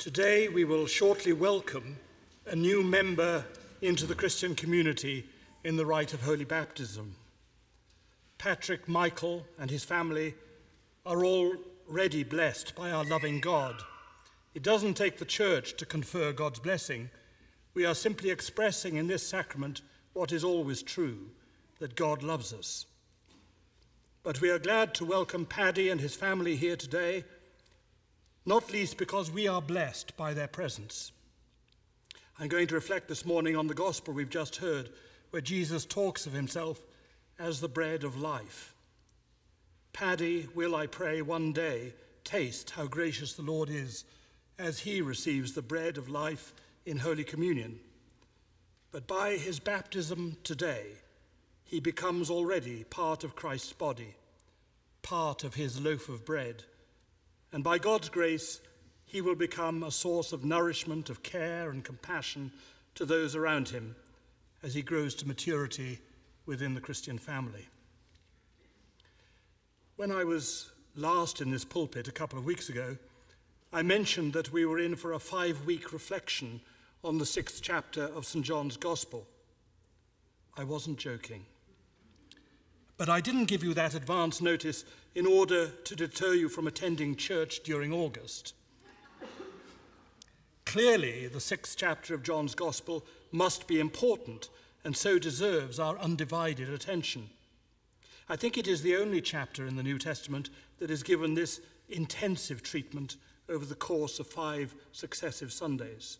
Today we will shortly welcome a new member into the Christian community in the rite of holy baptism. Patrick Michael and his family are already blessed by our loving God. It doesn't take the church to confer God's blessing. We are simply expressing in this sacrament what is always true, that God loves us. But we are glad to welcome Paddy and his family here today, not least because we are blessed by their presence. I'm going to reflect this morning on the gospel we've just heard, where Jesus talks of himself as the bread of life. Paddy will, I pray, one day taste how gracious the Lord is as he receives the bread of life in Holy Communion. But by his baptism today, he becomes already part of Christ's body, part of his loaf of bread. And by God's grace, he will become a source of nourishment, of care and compassion to those around him as he grows to maturity within the Christian family. When I was last in this pulpit a couple of weeks ago, I mentioned that we were in for a 5-week reflection on the 6th chapter of St. John's Gospel. I wasn't joking. But I didn't give you that advance notice in order to deter you from attending church during August. Clearly, the 6th chapter of John's Gospel must be important and so deserves our undivided attention. I think it is the only chapter in the New Testament that is given this intensive treatment over the course of 5 successive Sundays.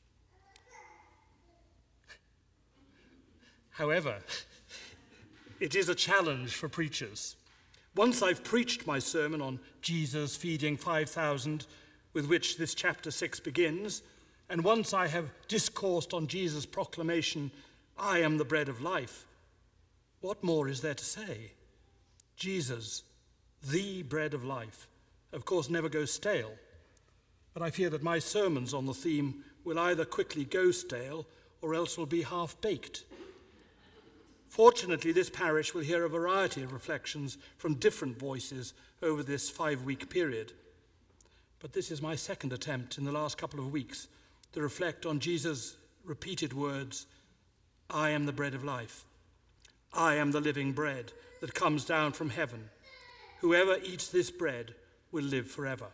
However, it is a challenge for preachers. Once I've preached my sermon on Jesus feeding 5,000, with which this chapter 6 begins, and once I have discoursed on Jesus' proclamation, I am the bread of life, what more is there to say? Jesus, the bread of life, of course never goes stale, but I fear that my sermons on the theme will either quickly go stale or else will be half-baked. Fortunately, this parish will hear a variety of reflections from different voices over this 5-week period. But this is my second attempt in the last couple of weeks to reflect on Jesus' repeated words, I am the bread of life. I am the living bread that comes down from heaven. Whoever eats this bread will live forever.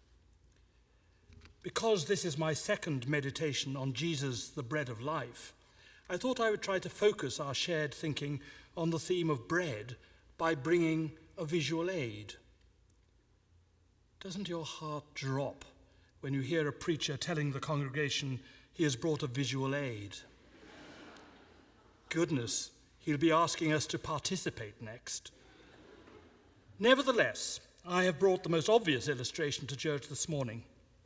Because this is my second meditation on Jesus, the bread of life, I thought I would try to focus our shared thinking on the theme of bread by bringing a visual aid. Doesn't your heart drop when you hear a preacher telling the congregation he has brought a visual aid? Goodness, he'll be asking us to participate next. Nevertheless, I have brought the most obvious illustration to church this morning.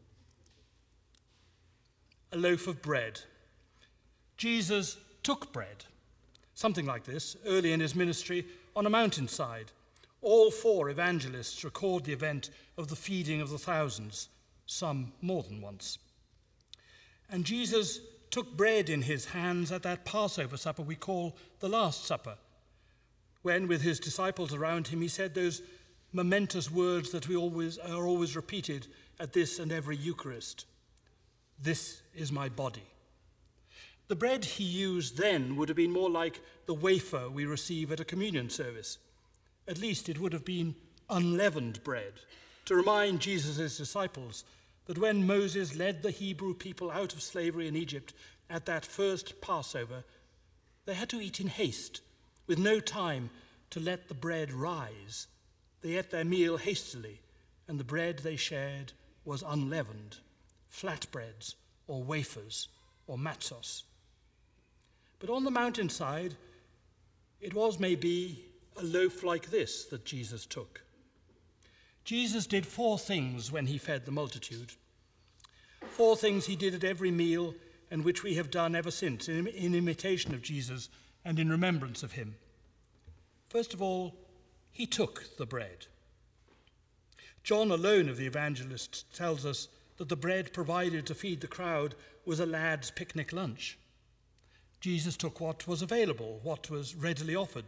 A loaf of bread. Jesus took bread, something like this, early in his ministry on a mountainside. All 4 evangelists record the event of the feeding of the thousands, some more than once. And Jesus took bread in his hands at that Passover supper we call the Last Supper, when with his disciples around him he said those momentous words that are always repeated at this and every Eucharist. This is my body. The bread he used then would have been more like the wafer we receive at a communion service. At least it would have been unleavened bread, to remind Jesus' disciples that when Moses led the Hebrew people out of slavery in Egypt at that first Passover, they had to eat in haste, with no time to let the bread rise. They ate their meal hastily, and the bread they shared was unleavened, flatbreads or wafers or matzos. But on the mountainside, it was maybe a loaf like this that Jesus took. Jesus did 4 things when he fed the multitude. 4 things he did at every meal and which we have done ever since in imitation of Jesus and in remembrance of him. First of all, he took the bread. John alone of the evangelists tells us that the bread provided to feed the crowd was a lad's picnic lunch. Jesus took what was available, what was readily offered.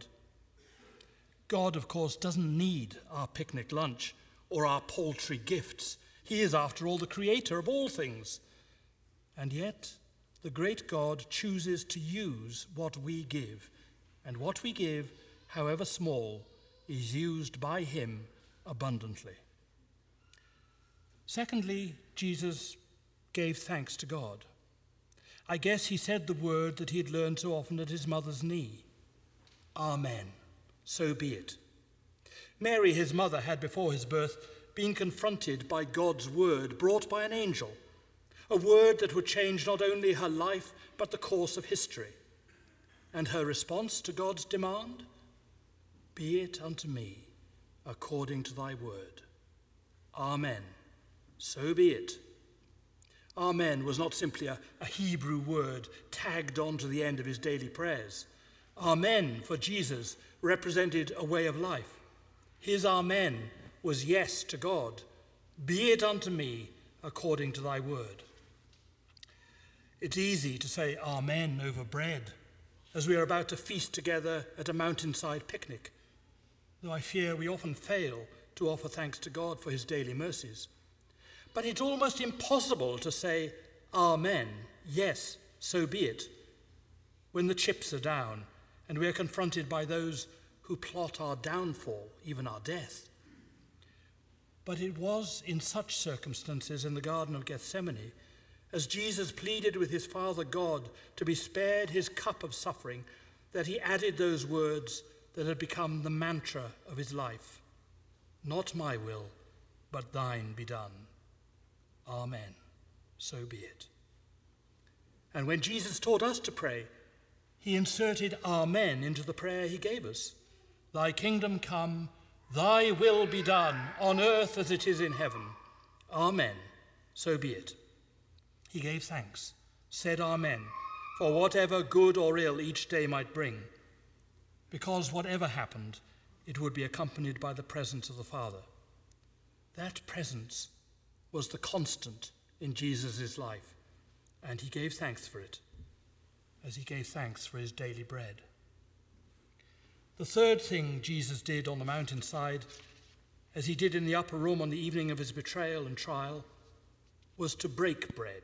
God, of course, doesn't need our picnic lunch or our paltry gifts. He is, after all, the creator of all things. And yet, the great God chooses to use what we give, and what we give, however small, is used by him abundantly. Secondly, Jesus gave thanks to God. I guess he said the word that he had learned so often at his mother's knee. Amen. So be it. Mary, his mother, had before his birth been confronted by God's word brought by an angel, a word that would change not only her life but the course of history. And her response to God's demand? Be it unto me according to thy word. Amen. So be it. Amen was not simply a Hebrew word tagged on to the end of his daily prayers. Amen for Jesus represented a way of life. His amen was yes to God. Be it unto me according to thy word. It's easy to say amen over bread as we are about to feast together at a mountainside picnic, though I fear we often fail to offer thanks to God for his daily mercies. But it's almost impossible to say amen, yes, so be it, when the chips are down and we are confronted by those who plot our downfall, even our death. But it was in such circumstances in the Garden of Gethsemane, as Jesus pleaded with his Father God to be spared his cup of suffering, that he added those words that had become the mantra of his life. Not my will, but thine be done. Amen. So be it. And when Jesus taught us to pray, he inserted amen into the prayer he gave us. Thy kingdom come, thy will be done, on earth as it is in heaven. Amen. So be it. He gave thanks, said amen, for whatever good or ill each day might bring, because whatever happened, it would be accompanied by the presence of the Father. That presence was the constant in Jesus' life, and he gave thanks for it, as he gave thanks for his daily bread. The third thing Jesus did on the mountainside, as he did in the upper room on the evening of his betrayal and trial, was to break bread.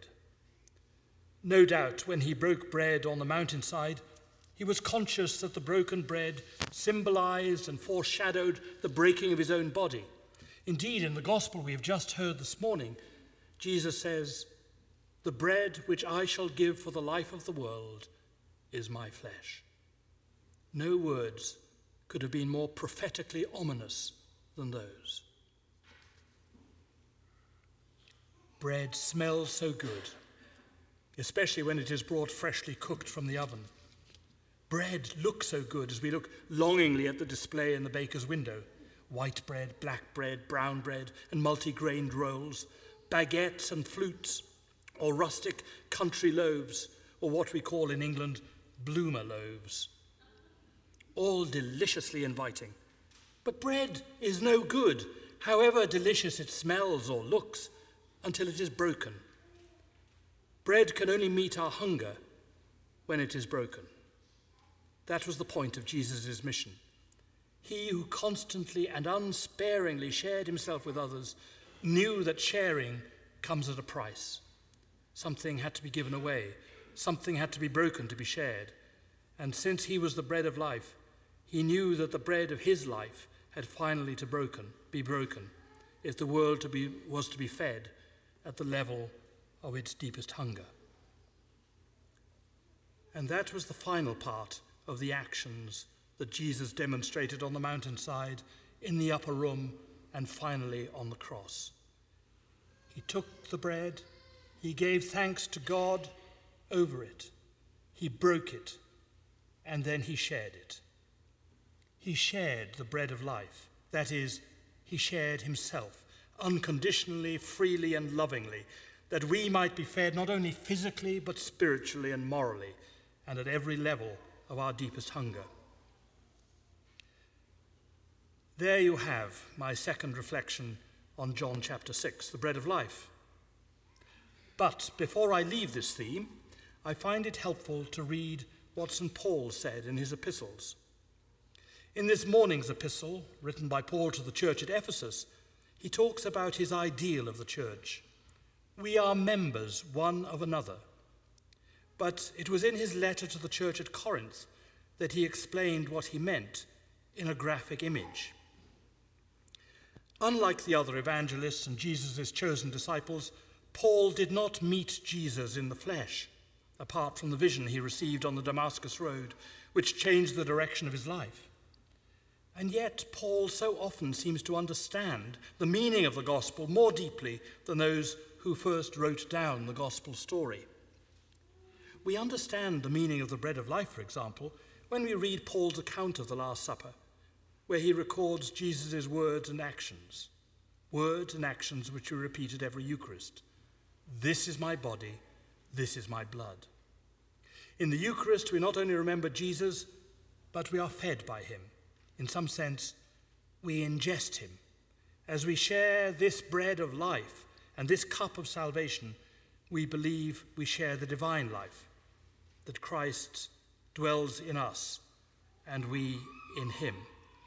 No doubt when he broke bread on the mountainside, he was conscious that the broken bread symbolized and foreshadowed the breaking of his own body. Indeed, in the gospel we have just heard this morning, Jesus says, "The bread which I shall give for the life of the world is my flesh." No words could have been more prophetically ominous than those. Bread smells so good, especially when it is brought freshly cooked from the oven. Bread looks so good as we look longingly at the display in the baker's window. White bread, black bread, brown bread, and multi-grained rolls, baguettes and flutes, or rustic country loaves, or what we call in England bloomer loaves. All deliciously inviting. But bread is no good, however delicious it smells or looks, until it is broken. Bread can only meet our hunger when it is broken. That was the point of Jesus' mission. He who constantly and unsparingly shared himself with others knew that sharing comes at a price. Something had to be given away. Something had to be broken to be shared. And since he was the bread of life, he knew that the bread of his life had finally to be broken if the world was to be fed at the level of its deepest hunger. And that was the final part of the actions that Jesus demonstrated on the mountainside, in the upper room, and finally on the cross. He took the bread, he gave thanks to God over it, he broke it, and then he shared it. He shared the bread of life. That is, he shared himself, unconditionally, freely, and lovingly, that we might be fed not only physically, but spiritually and morally, and at every level of our deepest hunger. There you have my second reflection on John chapter 6, the bread of life. But before I leave this theme, I find it helpful to read what St. Paul said in his epistles. In this morning's epistle, written by Paul to the church at Ephesus, he talks about his ideal of the church. We are members one of another. But it was in his letter to the church at Corinth that he explained what he meant in a graphic image. Unlike the other evangelists and Jesus' chosen disciples, Paul did not meet Jesus in the flesh, apart from the vision he received on the Damascus road, which changed the direction of his life. And yet, Paul so often seems to understand the meaning of the gospel more deeply than those who first wrote down the gospel story. We understand the meaning of the bread of life, for example, when we read Paul's account of the Last Supper, where he records Jesus' words and actions which we repeat at every Eucharist. This is my body, this is my blood. In the Eucharist, we not only remember Jesus, but we are fed by him. In some sense, we ingest him. As we share this bread of life and this cup of salvation, we believe we share the divine life, that Christ dwells in us and we in him.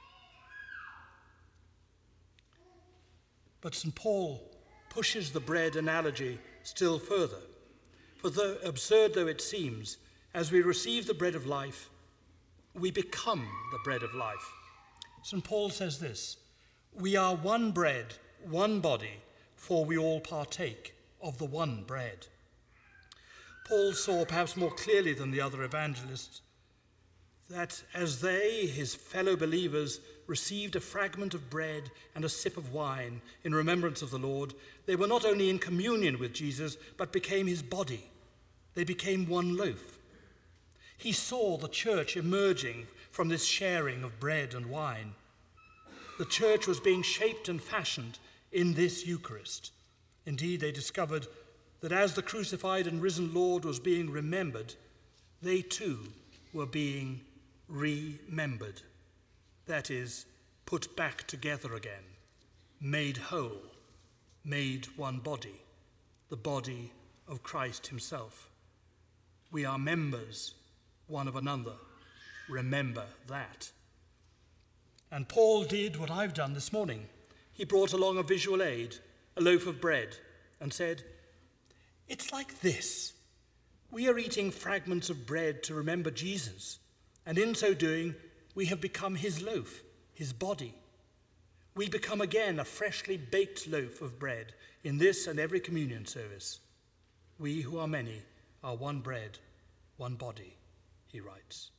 But St. Paul pushes the bread analogy still further. For though absurd though it seems, as we receive the bread of life, we become the bread of life. St. Paul says this: we are one bread, one body, for we all partake of the one bread. Paul saw perhaps more clearly than the other evangelists that as they, his fellow believers, received a fragment of bread and a sip of wine in remembrance of the Lord, they were not only in communion with Jesus, but became his body. They became one loaf. He saw the church emerging from this sharing of bread and wine. The church was being shaped and fashioned in this Eucharist. Indeed, they discovered that as the crucified and risen Lord was being remembered, they too were being remembered. That is, put back together again, made whole, made one body, the body of Christ himself. We are members one of another. Remember that. And Paul did what I've done this morning. He brought along a visual aid, a loaf of bread, and said, it's like this. We are eating fragments of bread to remember Jesus, and in so doing, we have become his loaf, his body. We become again a freshly baked loaf of bread in this and every communion service. We who are many are one bread, one body, he writes.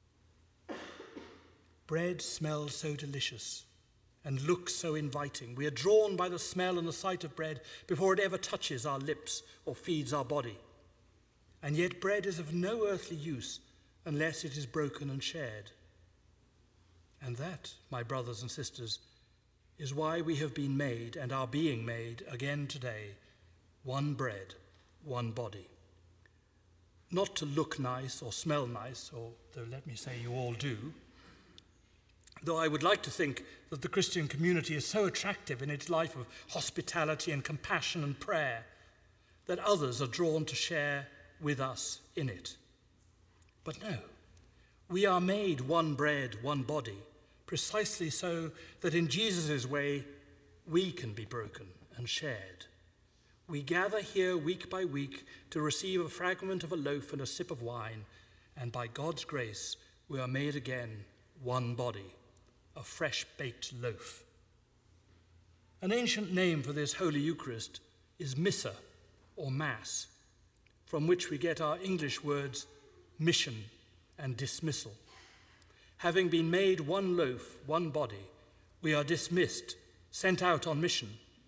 Bread smells so delicious and looks so inviting. We are drawn by the smell and the sight of bread before it ever touches our lips or feeds our body. And yet bread is of no earthly use unless it is broken and shared. And that, my brothers and sisters, is why we have been made and are being made again today, one bread, one body. Not to look nice or smell nice, or though let me say you all do, though I would like to think that the Christian community is so attractive in its life of hospitality and compassion and prayer that others are drawn to share with us in it. But no, we are made one bread, one body, precisely so that in Jesus' way we can be broken and shared. We gather here week by week to receive a fragment of a loaf and a sip of wine, and by God's grace we are made again one body, a fresh-baked loaf. An ancient name for this Holy Eucharist is Missa, or Mass, from which we get our English words mission and dismissal. Having been made one loaf, one body, we are dismissed, sent out on mission.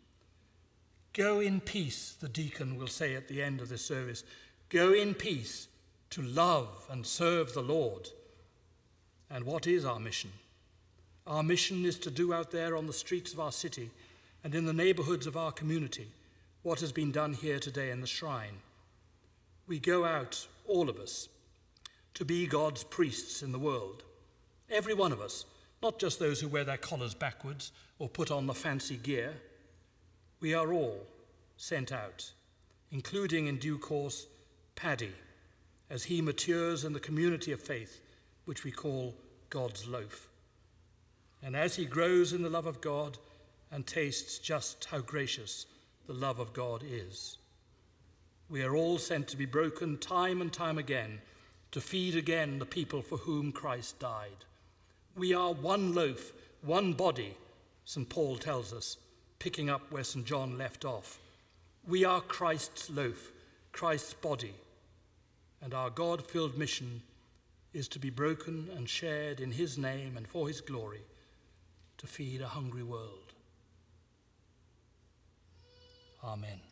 Go in peace, the deacon will say at the end of this service. Go in peace to love and serve the Lord. And what is our mission? Our mission is to do out there on the streets of our city and in the neighborhoods of our community what has been done here today in the shrine. We go out, all of us, to be God's priests in the world. Every one of us, not just those who wear their collars backwards or put on the fancy gear. We are all sent out, including in due course Paddy, as he matures in the community of faith, which we call God's loaf. And as he grows in the love of God and tastes just how gracious the love of God is. We are all sent to be broken time and time again, to feed again the people for whom Christ died. We are one loaf, one body, St. Paul tells us, picking up where St. John left off. We are Christ's loaf, Christ's body, and our God-filled mission is to be broken and shared in his name and for his glory, to feed a hungry world. Amen.